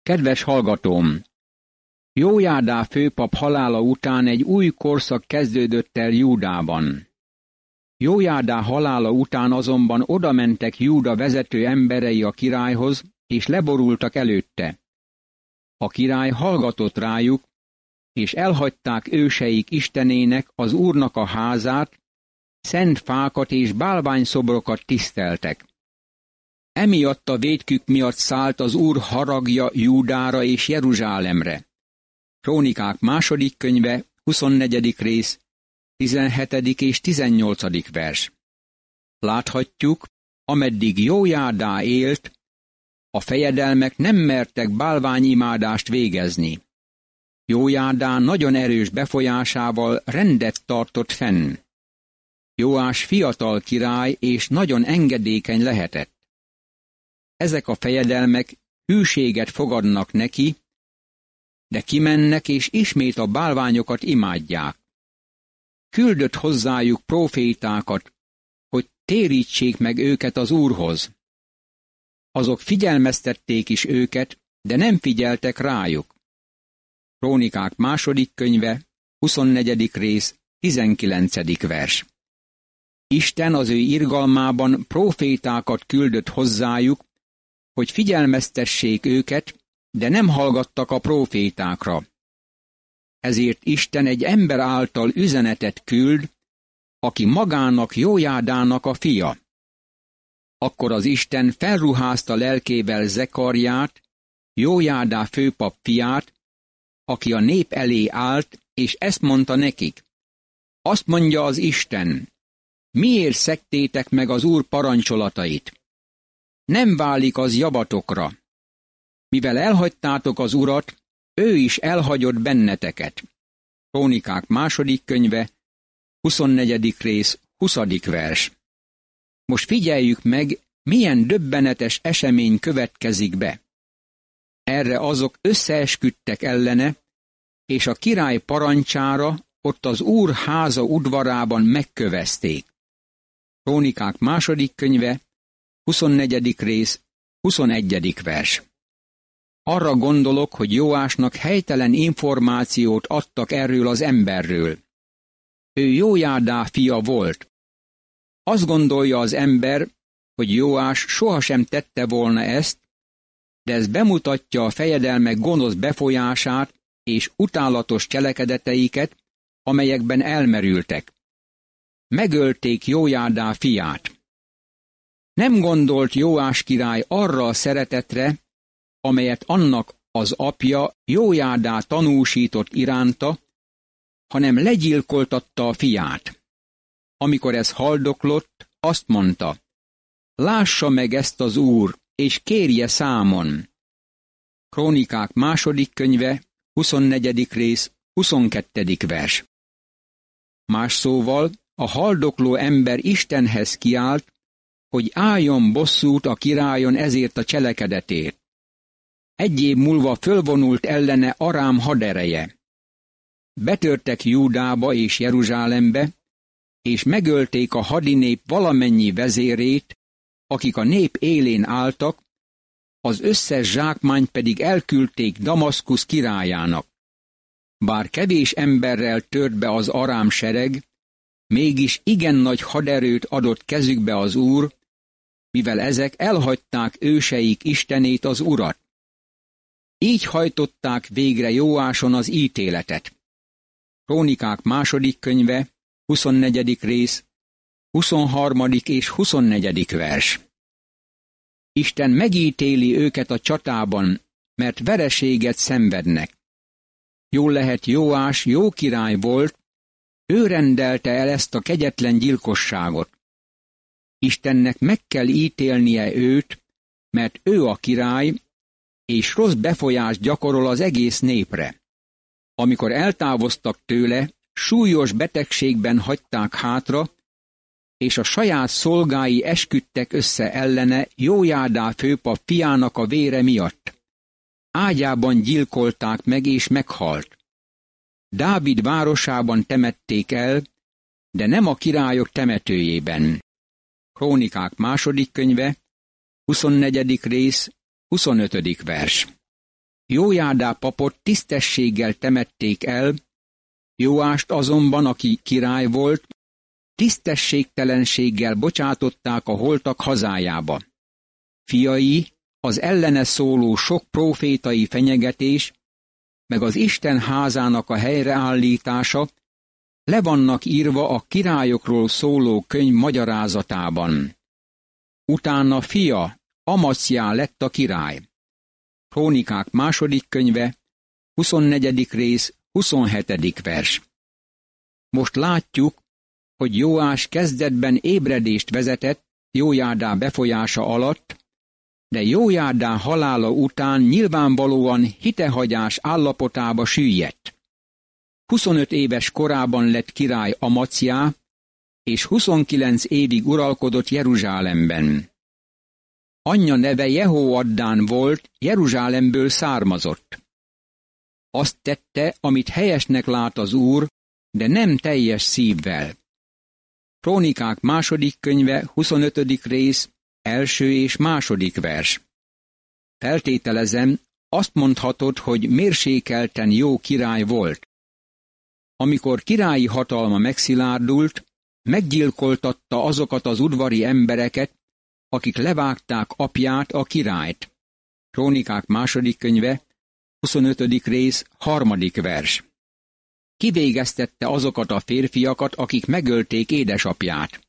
Kedves hallgatóm! Jójádá főpap halála után egy új korszak kezdődött el Júdában. Jójádá halála után azonban odamentek Júda vezető emberei a királyhoz, és leborultak előtte. A király hallgatott rájuk, és elhagyták őseik istenének, az Úrnak a házát, szent fákat és bálványszobrokat tiszteltek. Emiatt a vétkük miatt szállt az Úr haragja Júdára és Jeruzsálemre. Krónikák második könyve, 24. rész, 17. és 18. vers. Láthatjuk, ameddig Jójádá élt, a fejedelmek nem mertek bálványimádást végezni. Jójádá nagyon erős befolyásával rendet tartott fenn. Jóás fiatal király és nagyon engedékeny lehetett. Ezek a fejedelmek hűséget fogadnak neki, de kimennek és ismét a bálványokat imádják. Küldött hozzájuk prófétákat, hogy térítsék meg őket az Úrhoz. Azok figyelmeztették is őket, de nem figyeltek rájuk. Krónikák második könyve, 24. rész, 19. vers. Isten az ő irgalmában prófétákat küldött hozzájuk, hogy figyelmeztessék őket, de nem hallgattak a prófétákra. Ezért Isten egy ember által üzenetet küld, aki magának Jójádának a fia. Akkor az Isten felruházta lelkével Zekarját, Jójádá főpap fiát, aki a nép elé állt, és ezt mondta nekik. Azt mondja az Isten, miért szegtétek meg az Úr parancsolatait? Nem válik az javatokra. Mivel elhagytátok az Urat, ő is elhagyott benneteket. Krónikák második könyve, 24. rész, 20. vers. Most figyeljük meg, milyen döbbenetes esemény következik be. Erre azok összeesküdtek ellene, és a király parancsára ott az Úr háza udvarában megkövezték. Krónikák második könyve, 24. rész, 21. vers. Arra gondolok, hogy Jóásnak helytelen információt adtak erről az emberről. Ő Jójádá fia volt. Azt gondolja az ember, hogy Jóás sohasem tette volna ezt, de ez bemutatja a fejedelmek gonosz befolyását és utálatos cselekedeteiket, amelyekben elmerültek. Megölték Jójádá fiát. Nem gondolt Jóás király arra a szeretetre, amelyet annak az apja Jójádá tanúsított iránta, hanem legyilkoltatta a fiát. Amikor ez haldoklott, azt mondta, lássa meg ezt az Úr, és kérje számon. Krónikák második könyve, 24. rész, 22. vers. Más szóval, a haldokló ember Istenhez kiált, hogy álljon bosszút a királyon ezért a cselekedetért. Egy év múlva fölvonult ellene Arám hadereje. Betörtek Júdába és Jeruzsálembe, és megölték a hadinép valamennyi vezérét, akik a nép élén álltak, az összes zsákmányt pedig elküldték Damaszkusz királyának. Bár kevés emberrel tört be az arám sereg, mégis igen nagy haderőt adott kezükbe az Úr, mivel ezek elhagyták őseik Istenét, az Urat. Így hajtották végre Jóáson az ítéletet. Krónikák második könyve, 24. rész, 23. és 24. vers. Isten megítéli őket a csatában, mert vereséget szenvednek. Jól lehet, Jóás jó király volt, ő rendelte el ezt a kegyetlen gyilkosságot. Istennek meg kell ítélnie őt, mert ő a király, és rossz befolyást gyakorol az egész népre. Amikor eltávoztak tőle, súlyos betegségben hagyták hátra, és a saját szolgái esküdtek össze ellene Jójádá főpap fiának a vére miatt. Ágyában gyilkolták meg, és meghalt. Dávid városában temették el, de nem a királyok temetőjében. Krónikák második könyve, 24. rész, 25. vers. Jójádá papot tisztességgel temették el, Jóást azonban, aki király volt, tisztességtelenséggel bocsátották a holtak hazájába. Fiai, az ellene szóló sok prófétai fenyegetés, meg az Isten házának a helyreállítása le vannak írva a királyokról szóló könyv magyarázatában. Utána fia, Amacjá lett a király. Krónikák második könyve, 24. rész, 27. vers. Most látjuk, hogy Jóás kezdetben ébredést vezetett Jójádá befolyása alatt, de Jójádá halála után nyilvánvalóan hitehagyás állapotába süllyedt. 25 éves korában lett király Amacjá, és 29 évig uralkodott Jeruzsálemben. Anyja neve Jehoaddán volt, Jeruzsálemből származott. Azt tette, amit helyesnek lát az Úr, de nem teljes szívvel. Krónikák második könyve, 25. rész, első és második vers. Feltételezem, azt mondhatod, hogy mérsékelten jó király volt. Amikor királyi hatalma megszilárdult, meggyilkoltatta azokat az udvari embereket, akik levágták apját, a királyt. Krónikák második könyve, 25. rész, 3. vers. Kivégeztette azokat a férfiakat, akik megölték édesapját.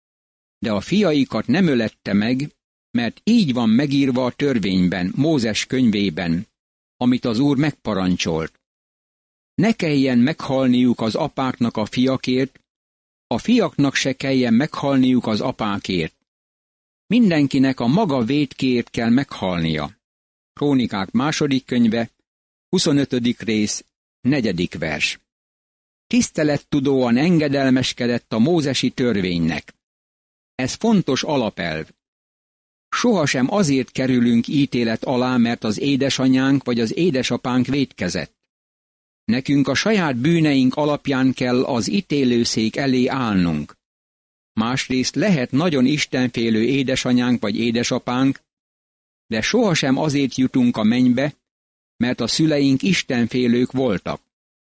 De a fiaikat nem ölette meg, mert így van megírva a törvényben, Mózes könyvében, amit az Úr megparancsolt. Ne kelljen meghalniuk az apáknak a fiakért, a fiaknak se kelljen meghalniuk az apákért. Mindenkinek a maga vétkéért kell meghalnia. Krónikák második könyve, 25. rész, 4. vers. Tisztelettudóan engedelmeskedett a mózesi törvénynek. Ez fontos alapelv. Sohasem azért kerülünk ítélet alá, mert az édesanyánk vagy az édesapánk vétkezett. Nekünk a saját bűneink alapján kell az ítélőszék elé állnunk. Másrészt lehet nagyon istenfélő édesanyánk vagy édesapánk, de sohasem azért jutunk a mennybe, mert a szüleink istenfélők voltak.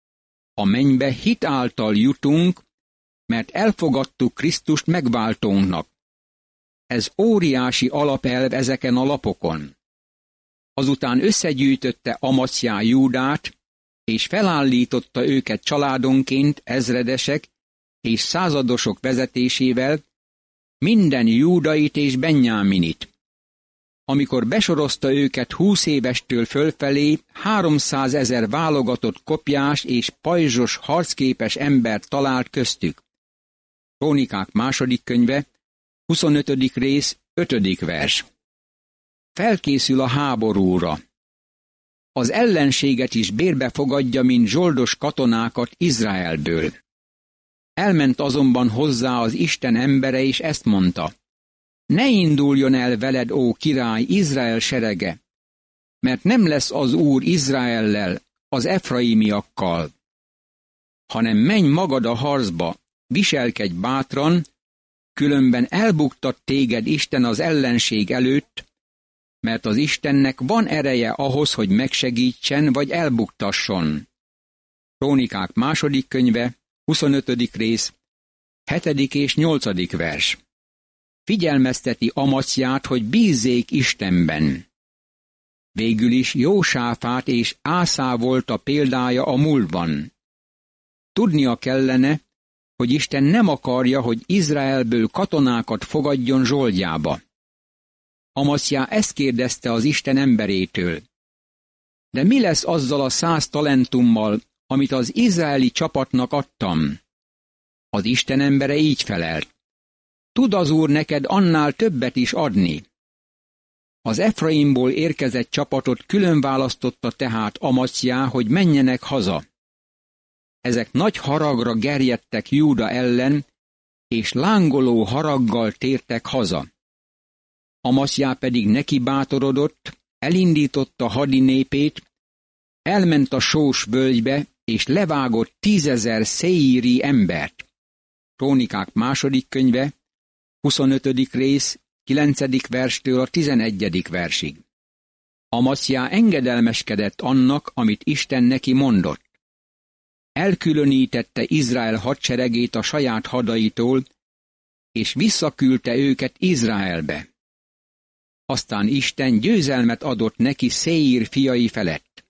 A mennybe hit által jutunk, mert elfogadtuk Krisztust megváltónknak. Ez óriási alapelv ezeken a lapokon. Azután összegyűjtötte Amacjá Júdát, és felállította őket családonként ezredesek és századosok vezetésével, minden júdait és benjáminit. Amikor besorozta őket 20 évestől fölfelé, 300 000 válogatott kopjás és pajzsos harcképes embert talált köztük. Krónikák második könyve, 25. rész, 5. vers. Felkészül a háborúra. Az ellenséget is bérbe fogadja, mint zsoldos katonákat Izraelből. Elment azonban hozzá az Isten embere, és ezt mondta: ne induljon el veled, ó király, Izrael serege, mert nem lesz az Úr Izraellel, az efraimiakkal, hanem menj magad a harcba, viselkedj bátran, különben elbuktat téged Isten az ellenség előtt, mert az Istennek van ereje ahhoz, hogy megsegítsen vagy elbuktasson. Krónikák második könyve, 25. rész, 7. és 8. vers. Figyelmezteti Amacját, hogy bízzék Istenben. Végül is Jósáfát és Ászá volt a példája a múltban. Tudnia kellene, hogy Isten nem akarja, hogy Izraelből katonákat fogadjon zsoldjába. Amacjá ezt kérdezte az Isten emberétől: de mi lesz azzal a 100 talentummal, amit az izraeli csapatnak adtam? Az Isten embere így felelt: tud az Úr neked annál többet is adni. Az Efraimból érkezett csapatot külön választotta tehát Amacjá, hogy menjenek haza. Ezek nagy haragra gerjedtek Júda ellen, és lángoló haraggal tértek haza. Amacjá pedig neki bátorodott, elindította hadinépét, elment a Sós völgybe, és levágott 10 000 széíri embert. Krónikák második könyve, 25. rész, 9. verstől a 11. versig. Amaszjá engedelmeskedett annak, amit Isten neki mondott. Elkülönítette Izrael hadseregét a saját hadaitól, és visszaküldte őket Izraelbe. Aztán Isten győzelmet adott neki Széír fiai felett.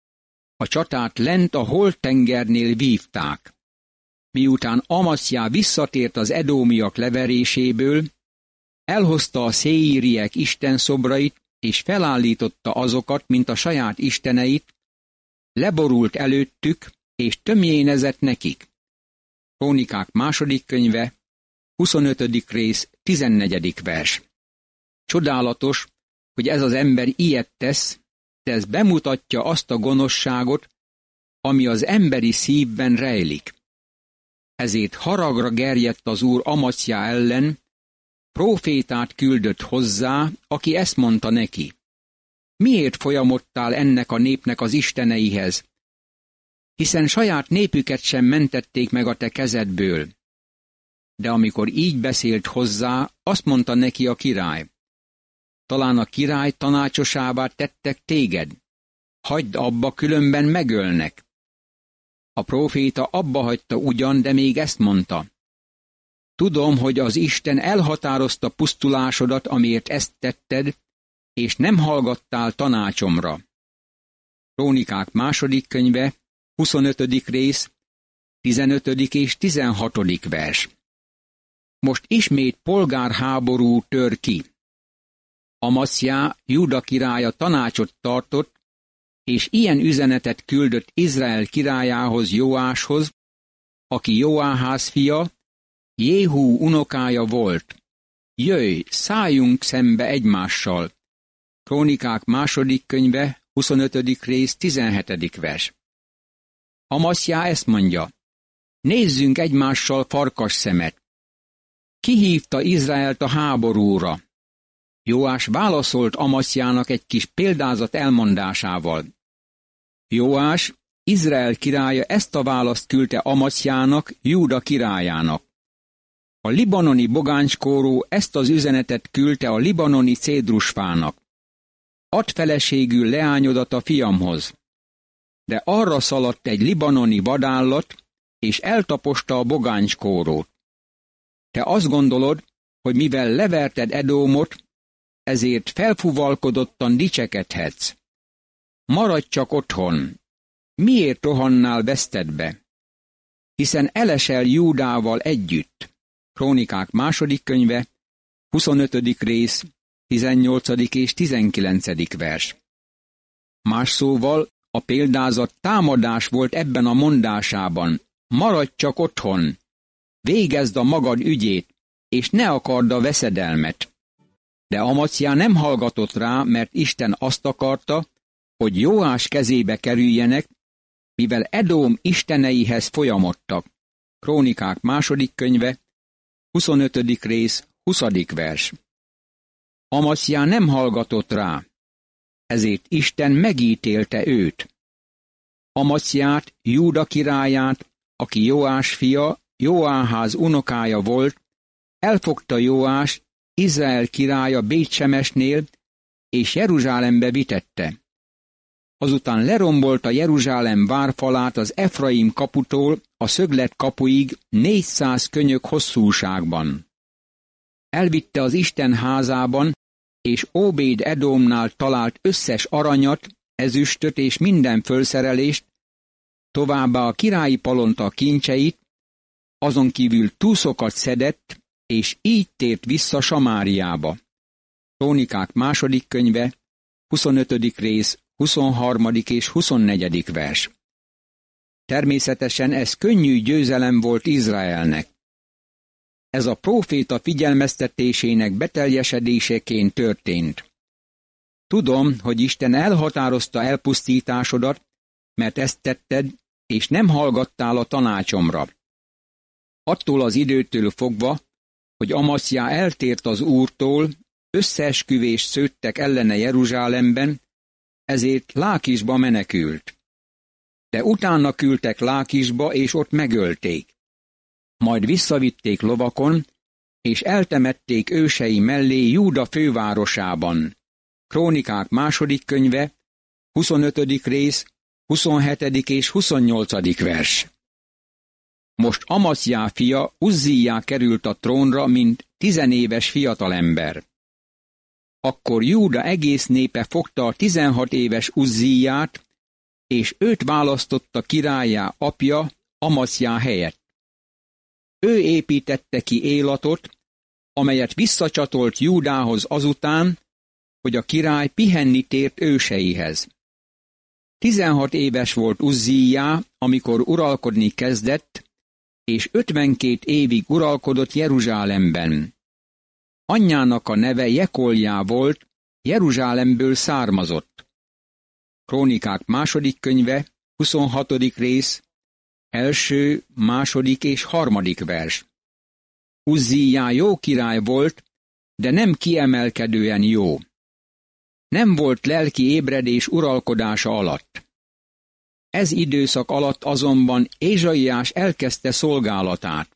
A csatát lent a Holt-tengernél vívták. Miután Amaszjá visszatért az edómiak leveréséből, elhozta a széíriek istenszobrait, és felállította azokat, mint a saját isteneit, leborult előttük, és tömjénezett nekik. Krónikák második könyve, 25. rész, 14. vers. Csodálatos, hogy ez az ember ilyet tesz, de ez bemutatja azt a gonoszságot, ami az emberi szívben rejlik. Ezért haragra gerjedt az Úr Amaszjá ellen, prófétát küldött hozzá, aki ezt mondta neki. Miért folyamottál ennek a népnek az isteneihez? Hiszen saját népüket sem mentették meg a te kezedből. De amikor így beszélt hozzá, azt mondta neki a király. Talán a király tanácsosává tettek téged. Hagyd abba, különben megölnek. A próféta abba hagyta ugyan, de még ezt mondta. Tudom, hogy az Isten elhatározta pusztulásodat, amiért ezt tetted, és nem hallgattál tanácsomra. Krónikák második könyve, 25. rész, 15. és 16. vers. Most ismét polgárháború tör ki. Amaszjá, Júda királya tanácsot tartott, és ilyen üzenetet küldött Izrael királyához, Jóáshoz, aki Jóáház fia, Jéhú unokája volt. Jöjj, szálljunk szembe egymással. Krónikák második könyve, 25. rész, 17. vers. Amaszjá ezt mondja, nézzünk egymással farkasszemet. Ki hívta Izraelt a háborúra? Jóás válaszolt Amaszjának egy kis példázat elmondásával. Jóás, Izrael királya ezt a választ küldte Amaszjának, Júda királyának. A libanoni bogánckóró ezt az üzenetet küldte a libanoni cédrusfának. Add feleségül leányodat a fiamhoz. De arra szaladt egy libanoni vadállat, és eltaposta a bogánckórót. Te azt gondolod, hogy mivel leverted Edómot, ezért felfuvalkodottan dicsekedhetsz. Maradj csak otthon. Miért rohannál vesztedbe? Hiszen elesel Júdával együtt. Krónikák második könyve, 25. rész, 18. és 19. vers. Más szóval, a példázat támadás volt ebben a mondásában. Maradj csak otthon. Végezd a magad ügyét, és ne akard a veszedelmet. De Amaszjá nem hallgatott rá, mert Isten azt akarta, hogy Jóás kezébe kerüljenek, mivel Edóm isteneihez folyamodtak. Krónikák második könyve, 25. rész, 20. vers. Amaszjá nem hallgatott rá, ezért Isten megítélte őt. Amaszját, Júda királyát, aki Jóás fia, Jóáház unokája volt, elfogta Jóás, Izrael királya Bétsemesnél, és Jeruzsálembe vitette. Azután lerombolta Jeruzsálem várfalát az Efraim kaputól a szöglet kapuig 400 könyök hosszúságban. Elvitte az Isten házában, és Óbéd Edómnál talált összes aranyat, ezüstöt és minden fölszerelést, továbbá a királyi palota kincseit, azon kívül túszokat szedett, és így tért vissza Samáriába. Krónikák második könyve, 25. rész, 23. és 24. vers. Természetesen ez könnyű győzelem volt Izraelnek. Ez a próféta figyelmeztetésének beteljesedéseként történt. Tudom, hogy Isten elhatározta elpusztításodat, mert ezt tetted, és nem hallgattál a tanácsomra. Attól az időtől fogva, hogy Amaszjá eltért az Úrtól, összeesküvést szőttek ellene Jeruzsálemben, ezért Lákisba menekült. De utána küldtek Lákisba, és ott megölték. Majd visszavitték lovakon, és eltemették ősei mellé Júda fővárosában. Krónikák második könyve, 25. rész, 27. és 28. vers. Most Amacjá fia, Uzzíjá került a trónra, mint 10 éves fiatalember. Akkor Júda egész népe fogta a 16 éves Uzzíját, és őt választotta királlyá apja Amacjá helyett. Ő építette ki Élatot, amelyet visszacsatolt Júdához azután, hogy a király pihenni tért őseihez. 16 éves volt Uzzíjá, amikor uralkodni kezdett, és 52 évig uralkodott Jeruzsálemben. Anyjának a neve Jekoljá volt, Jeruzsálemből származott. Krónikák második könyve, 26. rész, 1., 2. és 3. vers. Uzzíjá jó király volt, de nem kiemelkedően jó. Nem volt lelki ébredés uralkodása alatt. Ez időszak alatt azonban Ézsaiás elkezdte szolgálatát.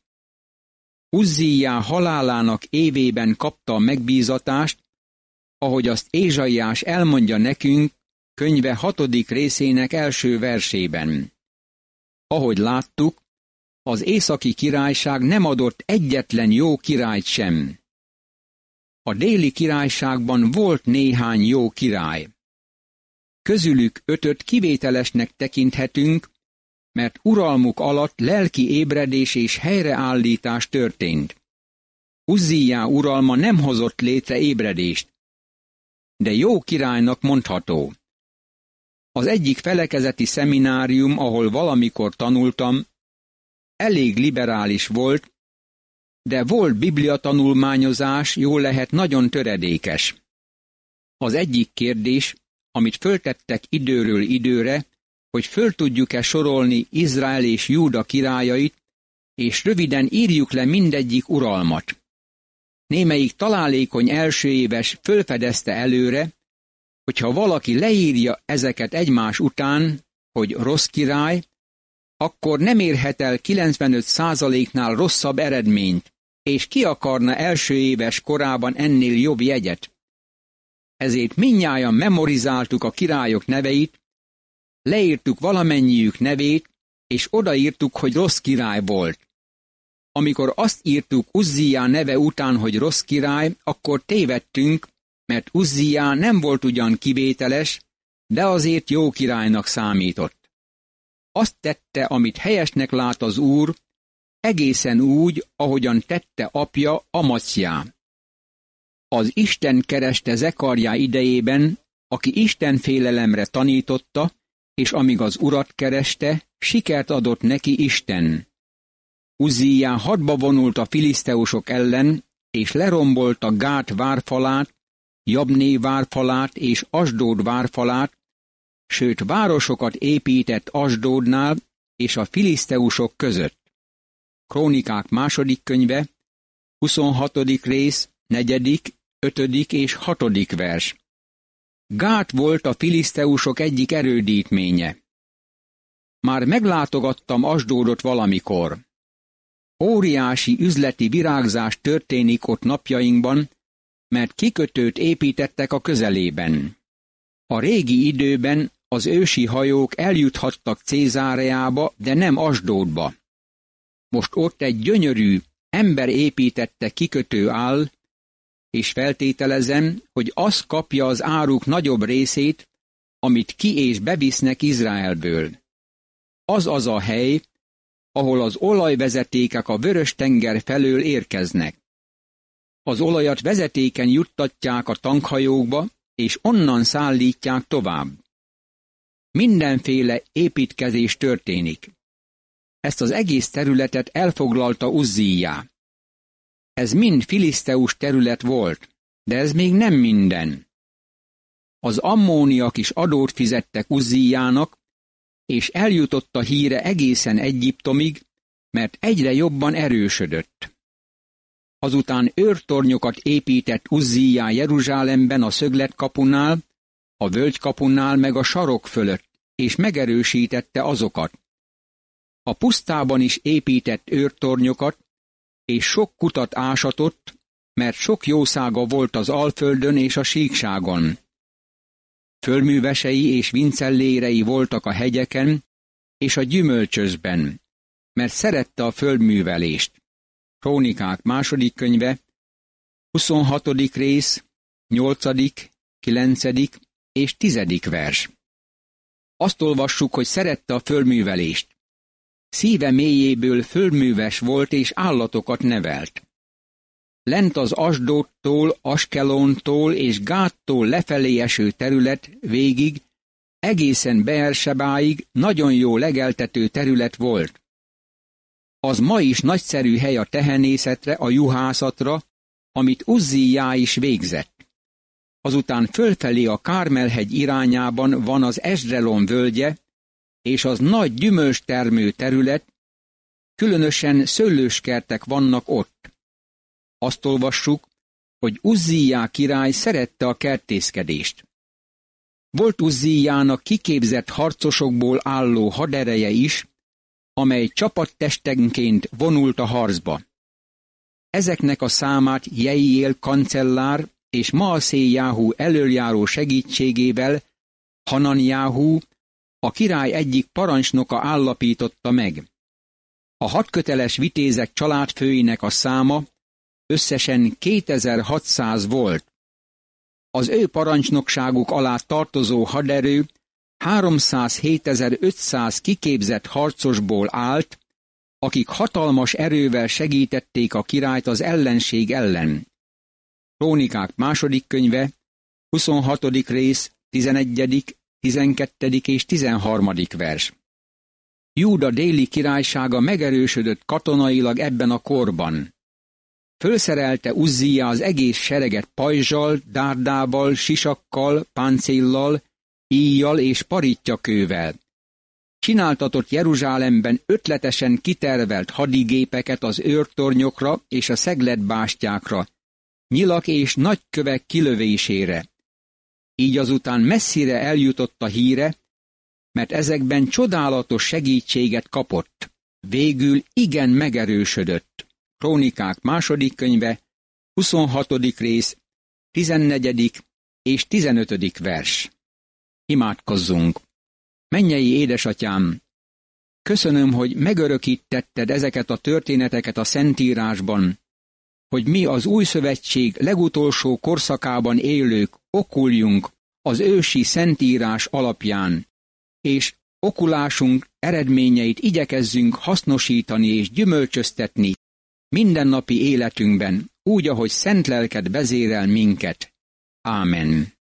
Uzzíjá halálának évében kapta a megbízatást, ahogy azt Ézsaiás elmondja nekünk könyve 6. részének első versében. Ahogy láttuk, az északi királyság nem adott egyetlen jó királyt sem. A déli királyságban volt néhány jó király. Közülük 5 kivételesnek tekinthetünk, mert uralmuk alatt lelki ébredés és helyreállítás történt. Uzzíjá uralma nem hozott létre ébredést, de jó királynak mondható. Az egyik felekezeti szeminárium, ahol valamikor tanultam, elég liberális volt, de volt bibliatanulmányozás, jól lehet nagyon töredékes. Az egyik kérdés, amit föltettek időről időre, hogy föl tudjuk-e sorolni Izrael és Júda királyait, és röviden írjuk le mindegyik uralmat. Némelyik találékony elsőéves fölfedezte előre, hogyha valaki leírja ezeket egymás után, hogy rossz király, akkor nem érhet el 95%-nál rosszabb eredményt, és ki akarna első éves korában ennél jobb jegyet. Ezért mindnyájan memorizáltuk a királyok neveit, leírtuk valamennyiük nevét, és odaírtuk, hogy rossz király volt. Amikor azt írtuk Uzzíjá neve után, hogy rossz király, akkor tévedtünk, mert Uzzíjá nem volt ugyan kivételes, de azért jó királynak számított. Azt tette, amit helyesnek lát az Úr, egészen úgy, ahogyan tette apja Amacjá. Az Isten kereste Zekarjá idejében, aki Isten félelemre tanította, és amíg az Urat kereste, sikert adott neki Isten. Uzzíjá hadba vonult a filiszteusok ellen, és lerombolta Gát várfalát, Jabné várfalát és Asdód várfalát, sőt városokat épített Asdódnál és a filiszteusok között. Krónikák második könyve, 26. rész, 4., 5. és 6. vers. Gát volt a filiszteusok egyik erődítménye. Már meglátogattam Asdódot valamikor. Óriási üzleti virágzás történik ott napjainkban, mert kikötőt építettek a közelében. A régi időben az ősi hajók eljuthattak Cézáreába, de nem Asdódba. Most ott egy gyönyörű, ember építette kikötő áll, és feltételezem, hogy az kapja az áruk nagyobb részét, amit ki és bevisznek Izraelből. Az a hely, ahol az olajvezetékek a Vörös-tenger felől érkeznek. Az olajat vezetéken juttatják a tankhajókba, és onnan szállítják tovább. Mindenféle építkezés történik. Ezt az egész területet elfoglalta Uzzíjá. Ez mind filiszteus terület volt, de ez még nem minden. Az ammóniak is adót fizettek Uzzíjának, és eljutott a híre egészen Egyiptomig, mert egyre jobban erősödött. Azután őrtornyokat épített Uzzíjá Jeruzsálemben a szögletkapunál, a völgykapunál meg a sarok fölött, és megerősítette azokat. A pusztában is épített őrtornyokat, és sok kutat ásatott, mert sok jószága volt az Alföldön és a síkságon. Fölművesei és vincellérei voltak a hegyeken és a gyümölcsözben, mert szerette a földművelést. Krónikák második könyve, 26. rész, 8., 9. és 10. vers. Azt olvassuk, hogy szerette a földművelést. Szíve mélyéből földműves volt és állatokat nevelt. Lent az Asdódtól, Askelóntól és Gáttól lefelé eső terület végig, egészen Beersebáig nagyon jó legeltető terület volt. Az ma is nagyszerű hely a tehenészetre, a juhászatra, amit Uzzíjá is végzett. Azután fölfelé a Kármelhegy irányában van az Esdrelon völgye, és az nagy gyümölcstermő terület, különösen szőlőskertek vannak ott. Azt olvassuk, hogy Uzzíjá király szerette a kertészkedést. Volt Uzzíjának kiképzett harcosokból álló hadereje is, amely csapattestegenként vonult a harcba. Ezeknek a számát Jeiél kancellár és Maaszéjáhú elöljáró segítségével Hananjáhú, a király egyik parancsnoka állapította meg. A hadköteles vitézek családfőinek a száma összesen 2600 volt. Az ő parancsnokságuk alá tartozó haderő 307.500 kiképzett harcosból állt, akik hatalmas erővel segítették a királyt az ellenség ellen. Krónikák második könyve, 26. rész, 11., 12. és 13. vers. Júda déli királysága megerősödött katonailag ebben a korban. Fölszerelte Uzzíjá az egész sereget pajzsal, dárdával, sisakkal, páncéllal, íjjal és parittyakővel. Csináltatott Jeruzsálemben ötletesen kitervelt hadigépeket az őrtornyokra és a szegletbástyákra, nyilak és nagykövek kilövésére. Így azután messzire eljutott a híre, mert ezekben csodálatos segítséget kapott. Végül igen megerősödött. Krónikák második könyve, 26. rész, 14. és 15. vers. Imádkozzunk! Mennyei édesatyám, köszönöm, hogy megörökítetted ezeket a történeteket a Szentírásban, hogy mi az Új Szövetség legutolsó korszakában élők okuljunk az ősi Szentírás alapján, és okulásunk eredményeit igyekezzünk hasznosítani és gyümölcsöztetni mindennapi életünkben, úgy, ahogy szent lelked vezérel minket. Ámen.